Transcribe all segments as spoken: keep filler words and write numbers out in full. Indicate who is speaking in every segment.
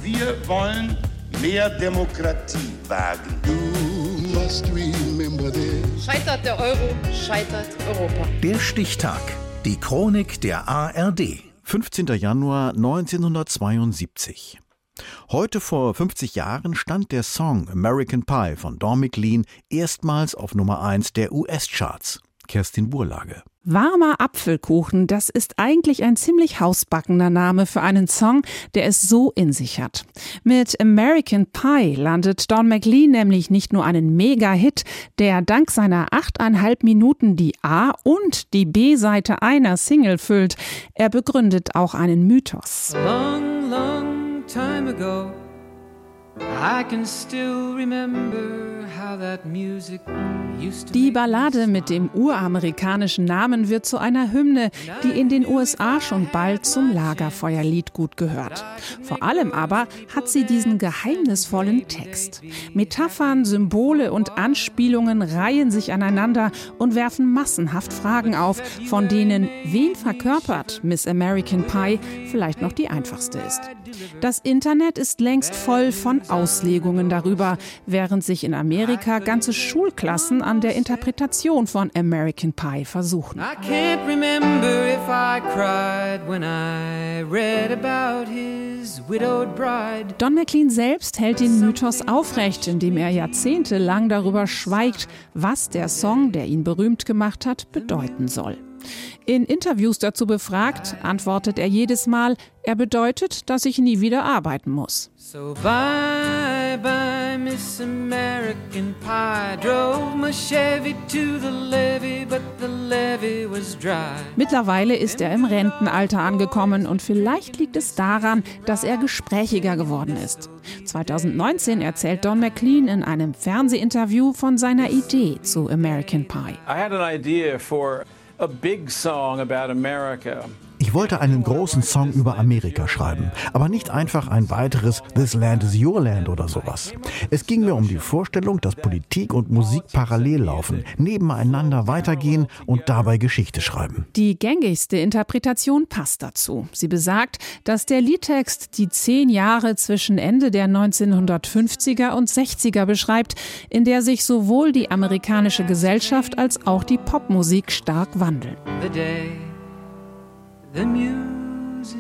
Speaker 1: Wir wollen mehr Demokratie wagen. You must remember this.
Speaker 2: Scheitert der Euro, scheitert Europa.
Speaker 3: Der Stichtag. Die Chronik der A R D.
Speaker 4: fünfzehnter Januar neunzehnhundertzweiundsiebzig. Heute vor fünfzig Jahren stand der Song American Pie von Don McLean erstmals auf Nummer eins der U S-Charts. Kerstin Burlage.
Speaker 5: Warmer Apfelkuchen, das ist eigentlich ein ziemlich hausbackener Name für einen Song, der es so in sich hat. Mit American Pie landet Don McLean nämlich nicht nur einen Mega-Hit, der dank seiner achteinhalb Minuten die A- und die B-Seite einer Single füllt. Er begründet auch einen Mythos.
Speaker 6: Long, long time ago, I can still remember how that music used to.
Speaker 5: Die Ballade mit dem uramerikanischen Namen wird zu einer Hymne, die in den U S A schon bald zum Lagerfeuerlied gut gehört. Vor allem aber hat sie diesen geheimnisvollen Text. Metaphern, Symbole und Anspielungen reihen sich aneinander und werfen massenhaft Fragen auf, von denen wen verkörpert Miss American Pie vielleicht noch die einfachste ist. Das Internet ist längst voll von Auslegungen darüber, während sich in Amerika ganze Schulklassen an der Interpretation von American Pie versuchen.
Speaker 6: I can't remember if I cried when I read about his widowed bride.
Speaker 5: Don McLean selbst hält den Mythos aufrecht, indem er jahrzehntelang darüber schweigt, was der Song, der ihn berühmt gemacht hat, bedeuten soll. In Interviews dazu befragt, antwortet er jedes Mal, er bedeutet, dass ich nie wieder arbeiten muss.
Speaker 6: So bye bye Miss American Pie, drove my Chevy to the levee, but the levee was dry.
Speaker 5: Mittlerweile ist er im Rentenalter angekommen und vielleicht liegt es daran, dass er gesprächiger geworden ist. zweitausendneunzehn erzählt Don McLean in einem Fernsehinterview von seiner Idee zu American Pie.
Speaker 7: I had an idea for a big song about America.
Speaker 4: Ich wollte einen großen Song über Amerika schreiben, aber nicht einfach ein weiteres This Land is Your Land oder sowas. Es ging mir um die Vorstellung, dass Politik und Musik parallel laufen, nebeneinander weitergehen und dabei Geschichte schreiben.
Speaker 5: Die gängigste Interpretation passt dazu. Sie besagt, dass der Liedtext die zehn Jahre zwischen Ende der neunzehnhundertfünfziger und sechziger beschreibt, in der sich sowohl die amerikanische Gesellschaft als auch die Popmusik stark wandeln.
Speaker 6: The day the music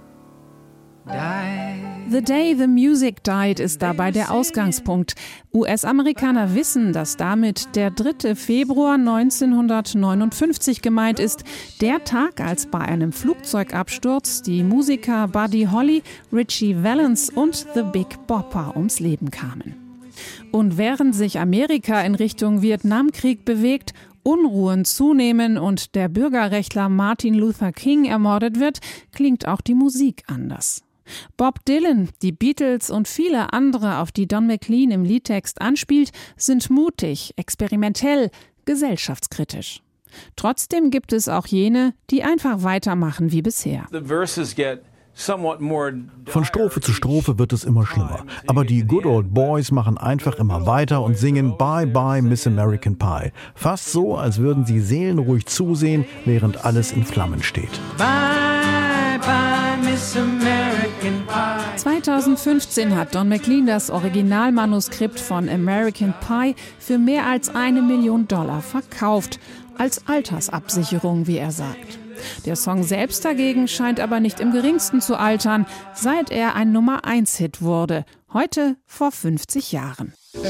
Speaker 6: died.
Speaker 5: The Day the Music Died ist dabei der Ausgangspunkt. U S-Amerikaner wissen, dass damit der dritte Februar neunzehnhundertneunundfünfzig gemeint ist, der Tag, als bei einem Flugzeugabsturz die Musiker Buddy Holly, Ritchie Valens und The Big Bopper ums Leben kamen. Und während sich Amerika in Richtung Vietnamkrieg bewegt, Unruhen zunehmen und der Bürgerrechtler Martin Luther King ermordet wird, klingt auch die Musik anders. Bob Dylan, die Beatles und viele andere, auf die Don McLean im Liedtext anspielt, sind mutig, experimentell, gesellschaftskritisch. Trotzdem gibt es auch jene, die einfach weitermachen wie bisher.
Speaker 7: The verses get somewhat more.
Speaker 4: Von Strophe zu Strophe wird es immer schlimmer. Aber die Good Old Boys machen einfach immer weiter und singen Bye Bye Miss American Pie. Fast so, als würden sie seelenruhig zusehen, während alles in Flammen steht.
Speaker 6: Bye bye Miss American Pie.
Speaker 5: zweitausendfünfzehn hat Don McLean das Originalmanuskript von American Pie für mehr als eine Million Dollar verkauft. Als Altersabsicherung, wie er sagt. Der Song selbst dagegen scheint aber nicht im geringsten zu altern, seit er ein Nummer eins Hit wurde. Heute vor fünfzig Jahren.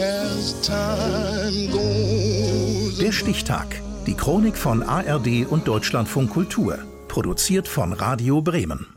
Speaker 3: Der Stichtag. Die Chronik von A R D und Deutschlandfunk Kultur. Produziert von Radio Bremen.